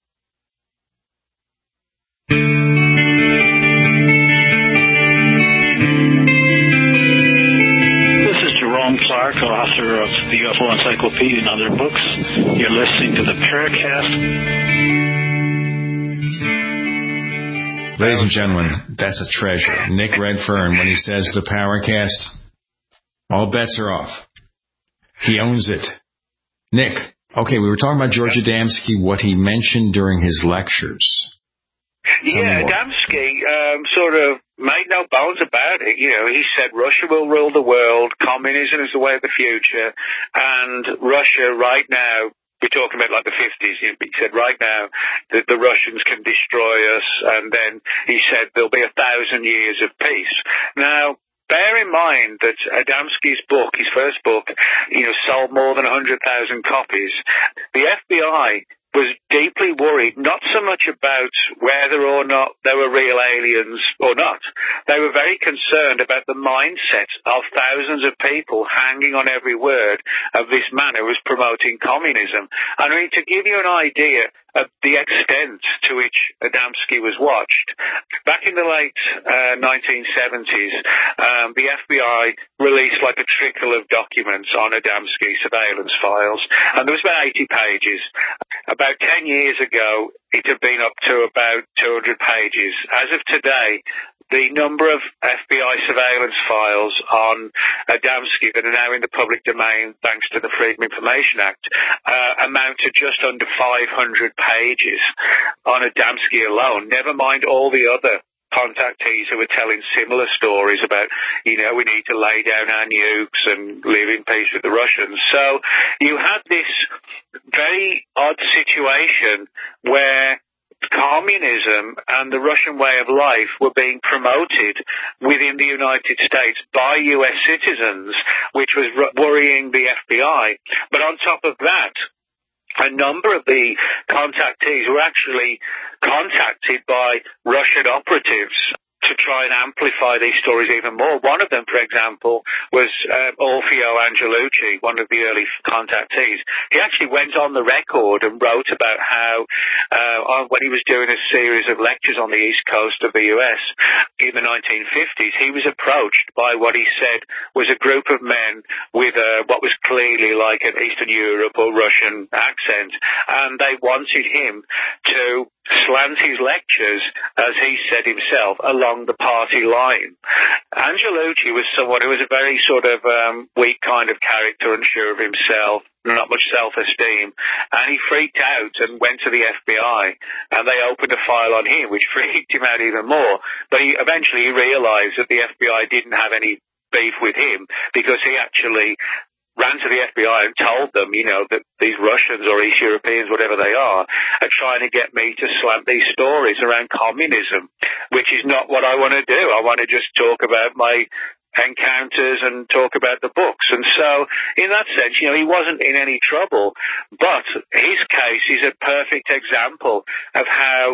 Speaker 23: Clark, author of the U F O Encyclopedia and other books. You're listening to the Paracast.
Speaker 3: Ladies and gentlemen, that's a treasure. Nick Redfern, when he says the Paracast, all bets are off. He owns it. Nick, okay, we were talking about George Adamski, what he mentioned during his lectures.
Speaker 5: Yeah, Adamski um, sort of made no bones about it. You know, he said Russia will rule the world, communism is the way of the future, and Russia right now, we're talking about like the fifties, he said right now that the Russians can destroy us, and then he said there'll be a thousand years of peace. Now, bear in mind that Adamski's book, his first book, you know, sold more than one hundred thousand copies. The F B I was deeply worried, not so much about whether or not there were real aliens or not. They were very concerned about the mindset of thousands of people hanging on every word of this man who was promoting communism. I mean, to give you an idea of the extent to which Adamski was watched, back in the late uh, nineteen seventies, um, the F B I released like a trickle of documents on Adamski surveillance files, and there was about eighty pages. About ten years ago, it had been up to about two hundred pages. As of today, the number of F B I surveillance files on Adamski that are now in the public domain, thanks to the Freedom of Information Act, uh, amount to just under five hundred pages on Adamski alone, never mind all the other contactees who were telling similar stories about, you know, we need to lay down our nukes and live in peace with the Russians. So you had this very odd situation where communism and the Russian way of life were being promoted within the United States by U S citizens, which was worrying the F B I. But on top of that, a number of the contactees were actually contacted by Russian operatives to try and amplify these stories even more. One of them, for example, was uh, Orfeo Angelucci, one of the early contactees. He actually went on the record and wrote about how, uh, when he was doing a series of lectures on the east coast of the U S in the nineteen fifties, he was approached by what he said was a group of men with uh, what was clearly like an Eastern Europe or Russian accent, and they wanted him to slant his lectures, as he said himself, along the party line. Angelucci was someone who was a very sort of um, weak kind of character, unsure of himself, not much self-esteem, and he freaked out and went to the F B I, and they opened a file on him, which freaked him out even more. But he eventually he realized that the F B I didn't have any beef with him, because he actually ran to the F B I and told them, you know, that these Russians or East Europeans, whatever they are, are trying to get me to slant these stories around communism, which is not what I want to do. I want to just talk about my encounters and talk about the books. And so, in that sense, you know, he wasn't in any trouble, but his case is a perfect example of how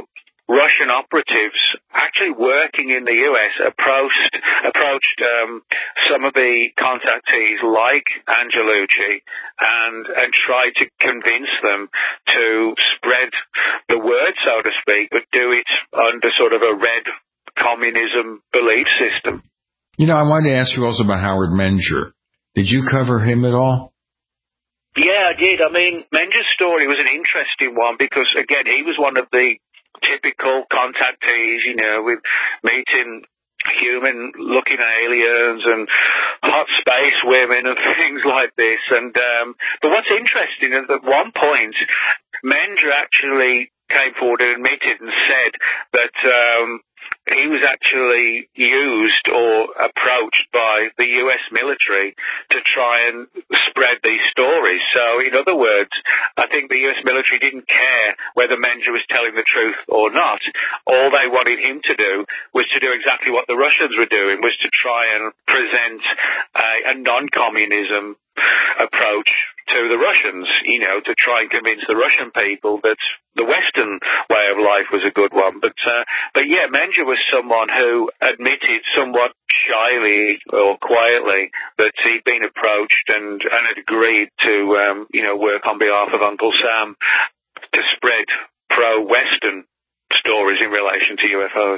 Speaker 5: Russian operatives actually working in the U S approached approached um, some of the contactees like Angelucci and and tried to convince them to spread the word, so to speak, but do it under sort of a red communism belief system.
Speaker 3: You know, I wanted to ask you also about Howard Menger. Did you cover him at all?
Speaker 5: Yeah, I did. I mean, Menger's story was an interesting one because, again, he was one of the typical contactees, you know, with meeting human-looking aliens and hot space women and things like this. And um, but what's interesting is at one point, Menger actually came forward and admitted and said that um, he was actually used or approached by the U S military to try and spread these stories. So, in other words, I think the U S military didn't care whether Menger was telling the truth or not. All they wanted him to do was to do exactly what the Russians were doing, was to try and present a, a non-communism approach to the Russians, you know, to try and convince the Russian people that the Western way of life was a good one. But, uh, but yeah, Menger was someone who admitted somewhat shyly or quietly that he'd been approached and, and had agreed to, um, you know, work on behalf of Uncle Sam to spread pro-Western stories in relation to U F Os.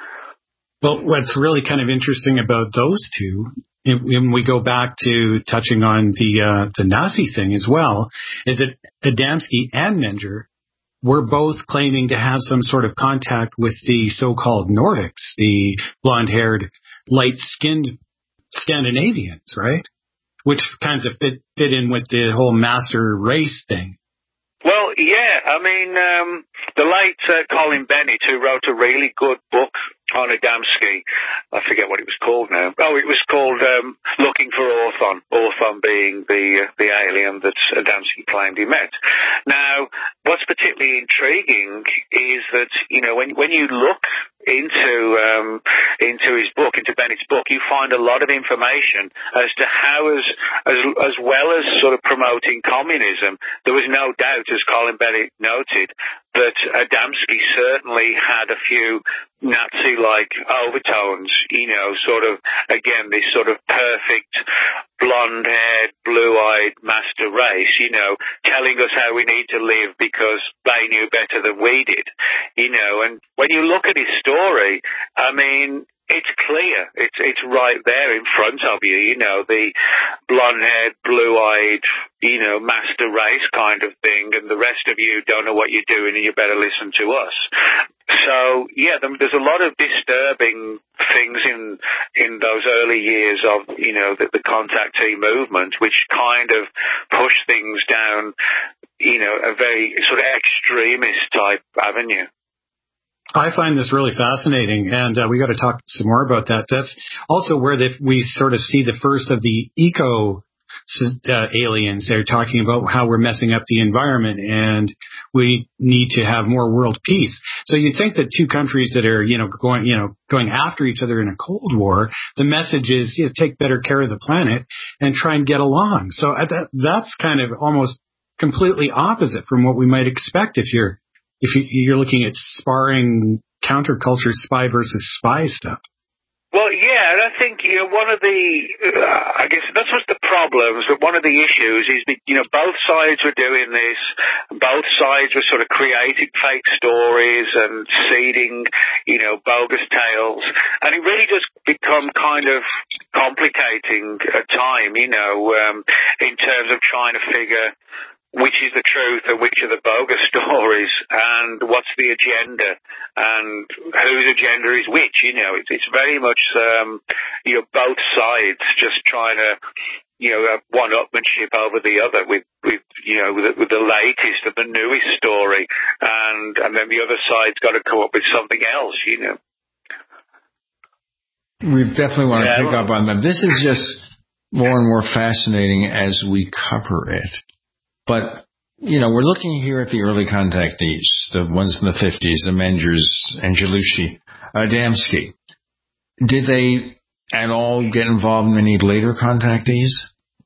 Speaker 4: Well, what's really kind of interesting about those two, when we go back to touching on the uh, the Nazi thing as well, is that Adamski and Menger were both claiming to have some sort of contact with the so-called Nordics, the blonde-haired, light-skinned Scandinavians, right? Which kinds of fit, fit in with the whole master race thing.
Speaker 5: Well, yeah, I mean, um, the late uh, Colin Bennett, who wrote a really good book on Adamski, I forget what it was called now. Oh, it was called um, Looking for Orthon, Orthon being the uh, the alien that Adamski claimed he met. Now, what's particularly intriguing is that, you know, when when you look into um, into his book, into Bennett's book, you find a lot of information as to how, as as as well as sort of promoting communism, there was no doubt, as Colin Bennett noted, that Adamski certainly had a few Nazi-like overtones, you know, sort of, again, this sort of perfect blonde-haired, blue-eyed master race, you know, telling us how we need to live because they knew better than we did, you know. And when you look at his story, I mean, it's clear. It's it's right there in front of you, you know, the blonde-haired, blue-eyed, you know, master race kind of thing, and the rest of you don't know what you're doing and you better listen to us. So, yeah, there's a lot of disturbing things in in those early years of, you know, the, the contactee movement, which kind of push things down, you know, a very sort of extremist type avenue.
Speaker 4: I find this really fascinating, and uh, we got to talk some more about that. That's also where the, we sort of see the first of the eco uh, aliens. They're talking about how we're messing up the environment, and we need to have more world peace. So you'd think that two countries that are, you know, going, you know, going after each other in a Cold War, the message is, you know, take better care of the planet and try and get along. So uh, that, that's kind of almost completely opposite from what we might expect if you're If you're looking at sparring counterculture spy versus spy stuff.
Speaker 5: Well, yeah, and I think, you know, one of the, uh, I guess that's what's the problems, but one of the issues is that, you know, both sides were doing this, both sides were sort of creating fake stories and seeding, you know, bogus tales, and it really does become kind of complicating at time, you know, um, in terms of trying to figure which is the truth and which are the bogus stories, and what's the agenda, and whose agenda is which. You know, it's, it's very much, um, you know, both sides just trying to, you know, have one-upmanship over the other with, with you know, with, with the latest and the newest story, and and then the other side's got to come up with something else, you know.
Speaker 3: We definitely want to
Speaker 5: yeah,
Speaker 3: pick up on that. This is just more and more fascinating as we cover it. But, you know, we're looking here at the early contactees, the ones in the fifties, the Mengers, Angelucci, Adamski. Did they at all get involved in any later contactees?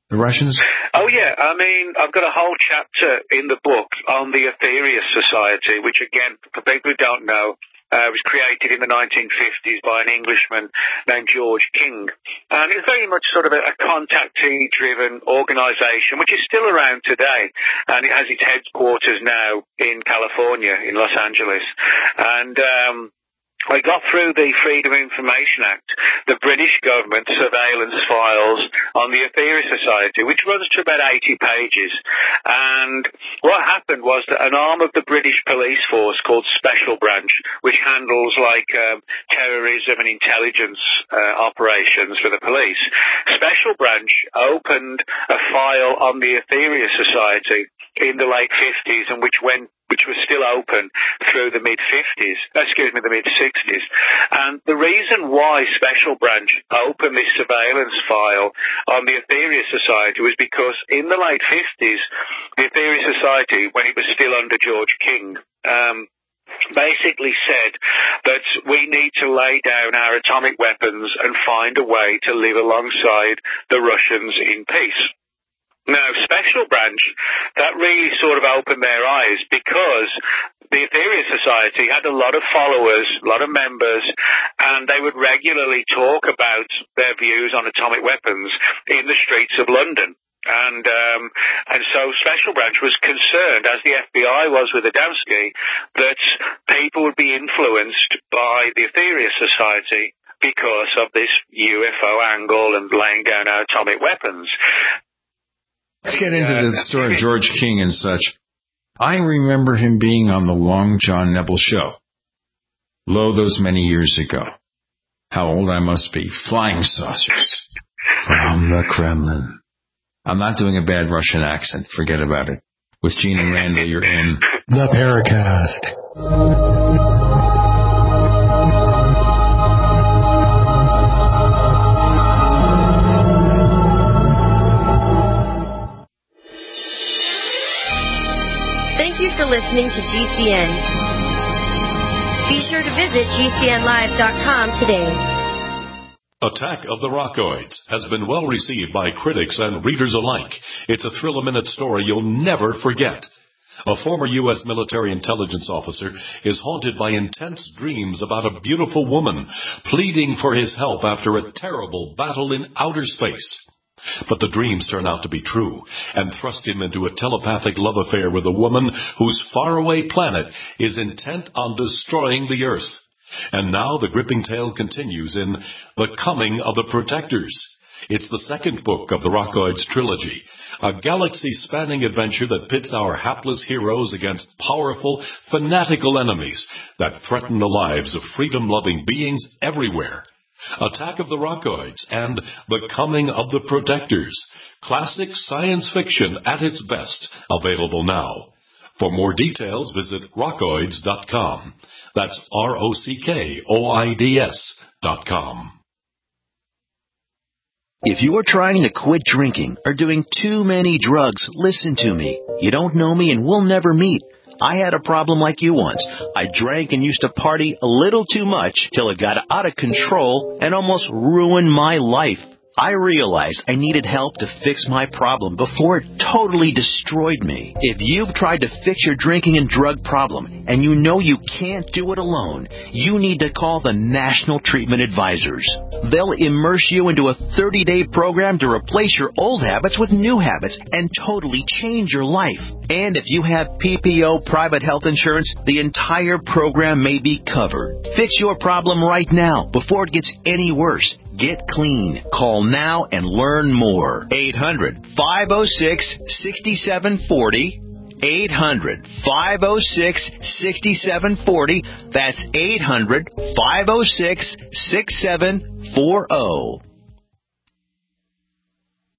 Speaker 3: the Russians?
Speaker 5: Oh, yeah. I mean, I've got a whole chapter in the book on the Aetherius Society, which, again, for people who don't know, uh, was created in the nineteen fifties by an Englishman named George King. And it's very much sort of a, a contactee-driven organisation, which is still around today. And it has its headquarters now in California, in Los Angeles. And um I got through the Freedom of Information Act, the British government surveillance files on the Aetherius Society, which runs to about eighty pages. And what happened was that an arm of the British police force called Special Branch, which handles like um, terrorism and intelligence uh, operations for the police, Special Branch opened a file on the Aetherius Society in the late fifties, and which went which was still open through the mid-fifties, excuse me, the mid-sixties. And the reason why Special Branch opened this surveillance file on the Aetherius Society was because in the late fifties, the Aetherius Society, when it was still under George King, um, basically said that we need to lay down our atomic weapons and find a way to live alongside the Russians in peace. Now, Special Branch, that really sort of opened their eyes because the Aetherius Society had a lot of followers, a lot of members, and they would regularly talk about their views on atomic weapons in the streets of London. And um, and so Special Branch was concerned, as the F B I was with Adamski, that people would be influenced by the Aetherius Society because of this U F O angle and laying down our atomic weapons.
Speaker 3: Let's get into the story of George King and such. I remember him being on the Long John Nebel show. Lo, those many years ago. How old I must be. Flying saucers. From the Kremlin. I'm not doing a bad Russian accent. Forget about it. With Gene and Randall, you're in
Speaker 6: the Paracast.
Speaker 14: Thank you for listening to G C N. Be sure to visit G C N live dot com today.
Speaker 2: Attack of the Rockoids has been well received by critics and readers alike. It's a thrill-a-minute story you'll never forget. A former U S military intelligence officer is haunted by intense dreams about a beautiful woman pleading for his help after a terrible battle in outer space. But the dreams turn out to be true and thrust him into a telepathic love affair with a woman whose faraway planet is intent on destroying the Earth. And now the gripping tale continues in The Coming of the Protectors. It's the second book of the Rockoids trilogy, a galaxy-spanning adventure that pits our hapless heroes against powerful, fanatical enemies that threaten the lives of freedom-loving beings everywhere. Attack of the Rockoids and The Coming of the Protectors. Classic science fiction at its best. Available now. For more details, visit rockoids dot com. That's R O C K O I D S dot com.
Speaker 9: If you are trying to quit drinking or doing too many drugs, listen to me. You don't know me and we'll never meet. I had a problem like you once. I drank and used to party a little too much till it got out of control and almost ruined my life. I realized I needed help to fix my problem before it totally destroyed me. If you've tried to fix your drinking and drug problem and you know you can't do it alone, you need to call the National Treatment Advisors. They'll immerse you into a thirty-day program to replace your old habits with new habits and totally change your life. And if you have P P O private health insurance, the entire program may be covered. Fix your problem right now before it gets any worse. Get clean. Call now and learn more. eight hundred, five oh six, six seven four oh. eight hundred, five oh six, six seven four oh. That's eight hundred, five oh six, six seven four oh.